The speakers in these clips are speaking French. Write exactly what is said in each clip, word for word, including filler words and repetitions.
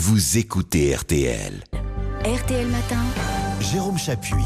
vous écoutez R T L. R T L Matin. Jérôme Chapuis.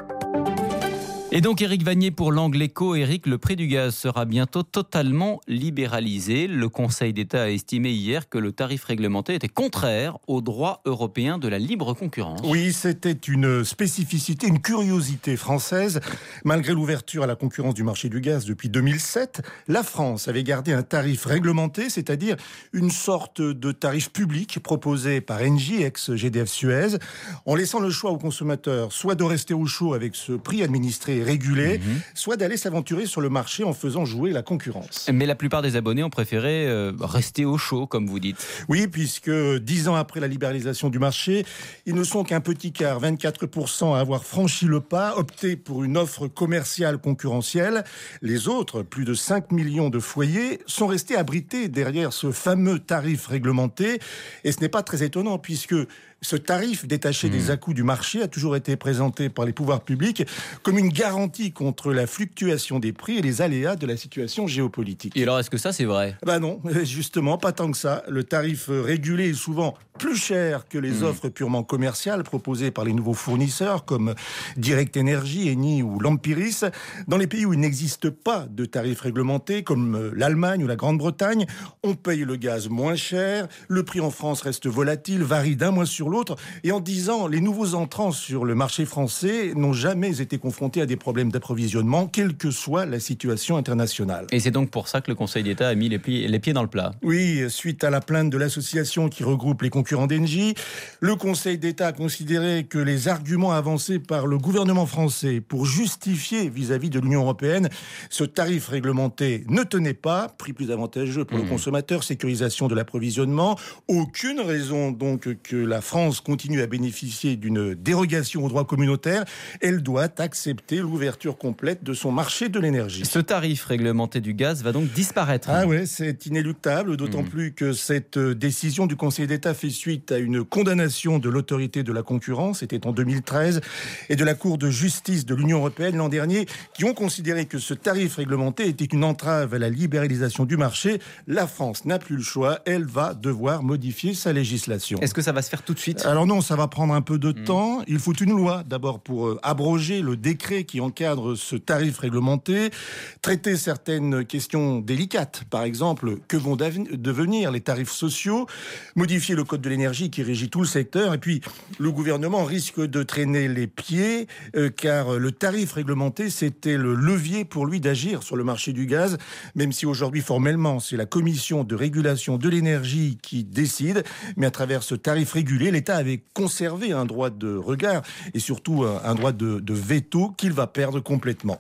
Et donc Éric Vanier pour l'Angle Écho. Éric, le prix du gaz sera bientôt totalement libéralisé. Le Conseil d'État a estimé hier que le tarif réglementé était contraire au droit européen de la libre concurrence. Oui, c'était une spécificité, une curiosité française. Malgré l'ouverture à la concurrence du marché du gaz depuis deux mille sept, la France avait gardé un tarif réglementé, c'est-à-dire une sorte de tarif public proposé par Engie, ex-G D F Suez, en laissant le choix aux consommateurs soit de rester au chaud avec ce prix administré régulé, mmh. soit d'aller s'aventurer sur le marché en faisant jouer la concurrence. Mais la plupart des abonnés ont préféré euh, rester au chaud, comme vous dites. Oui, puisque dix ans après la libéralisation du marché, ils ne sont qu'un petit quart, vingt-quatre pour cent à avoir franchi le pas, opté pour une offre commerciale concurrentielle. Les autres, plus de cinq millions de foyers, sont restés abrités derrière ce fameux tarif réglementé. Et ce n'est pas très étonnant, puisque ce tarif détaché mmh. des à-coups du marché a toujours été présenté par les pouvoirs publics comme une garantie contre la fluctuation des prix et les aléas de la situation géopolitique. Et alors, est-ce que ça, c'est vrai ? Ben non, justement, pas tant que ça. Le tarif régulé est souvent plus cher que les mmh. offres purement commerciales proposées par les nouveaux fournisseurs comme Direct Energy, Eni ou Lampiris. Dans les pays où il n'existe pas de tarif réglementé, comme l'Allemagne ou la Grande-Bretagne, on paye le gaz moins cher, le prix en France reste volatile, varie d'un mois sur l'autre, et en dix ans, les nouveaux entrants sur le marché français n'ont jamais été confrontés à des problèmes d'approvisionnement, quelle que soit la situation internationale. Et c'est donc pour ça que le Conseil d'État a mis les pieds, les pieds dans le plat. Oui, suite à la plainte de l'association qui regroupe les concurrents d'Engie, le Conseil d'État a considéré que les arguments avancés par le gouvernement français pour justifier vis-à-vis de l'Union européenne ce tarif réglementé ne tenaient pas, prix plus avantageux pour mmh. le consommateur, sécurisation de l'approvisionnement, aucune raison donc que la France France continue à bénéficier d'une dérogation au droit communautaire, elle doit accepter l'ouverture complète de son marché de l'énergie. Ce tarif réglementé du gaz va donc disparaître. Ah ouais, c'est inéluctable, d'autant mmh. plus que cette décision du Conseil d'État fait suite à une condamnation de l'autorité de la concurrence, c'était en deux mille treize, et de la Cour de justice de l'Union européenne l'an dernier, qui ont considéré que ce tarif réglementé était une entrave à la libéralisation du marché. La France n'a plus le choix, elle va devoir modifier sa législation. Est-ce que ça va se faire tout de suite ? Alors non, ça va prendre un peu de mmh. temps. Il faut une loi d'abord pour euh, abroger le décret qui encadre ce tarif réglementé, traiter certaines questions délicates. Par exemple, que vont devenir les tarifs sociaux, modifier le code de l'énergie qui régit tout le secteur. Et puis, le gouvernement risque de traîner les pieds euh, car le tarif réglementé, c'était le levier pour lui d'agir sur le marché du gaz, même si aujourd'hui, formellement, c'est la commission de régulation de l'énergie qui décide. Mais à travers ce tarif régulé, l'État avait conservé un droit de regard et surtout un droit de, de veto qu'il va perdre complètement.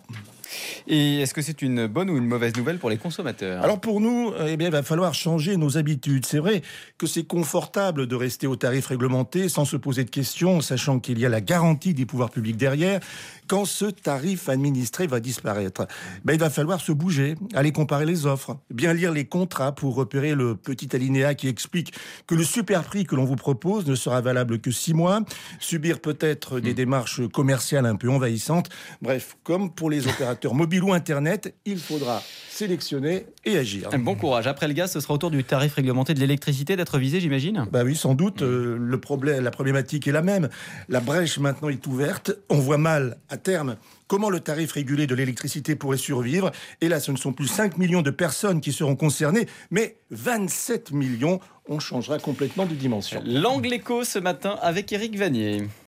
Et est-ce que c'est une bonne ou une mauvaise nouvelle pour les consommateurs ? Alors pour nous, eh bien, il va falloir changer nos habitudes. C'est vrai que c'est confortable de rester au tarif réglementé sans se poser de questions, sachant qu'il y a la garantie des pouvoirs publics derrière. Quand ce tarif administré va disparaître, ben, il va falloir se bouger, aller comparer les offres, bien lire les contrats pour repérer le petit alinéa qui explique que le super prix que l'on vous propose ne sera valable que six mois, subir peut-être des démarches commerciales un peu envahissantes. Bref, comme pour les opérateurs mobile ou Internet, il faudra sélectionner et agir. Bon courage. Après le gaz, ce sera au tour du tarif réglementé de l'électricité d'être visé, j'imagine ? Bah oui, sans doute. Euh, le problème, la problématique est la même. La brèche maintenant est ouverte. On voit mal, à terme, comment le tarif régulé de l'électricité pourrait survivre. Et là, ce ne sont plus cinq millions de personnes qui seront concernées, mais vingt-sept millions. On changera complètement de dimension. L'Angle Écho ce matin avec Éric Vanier.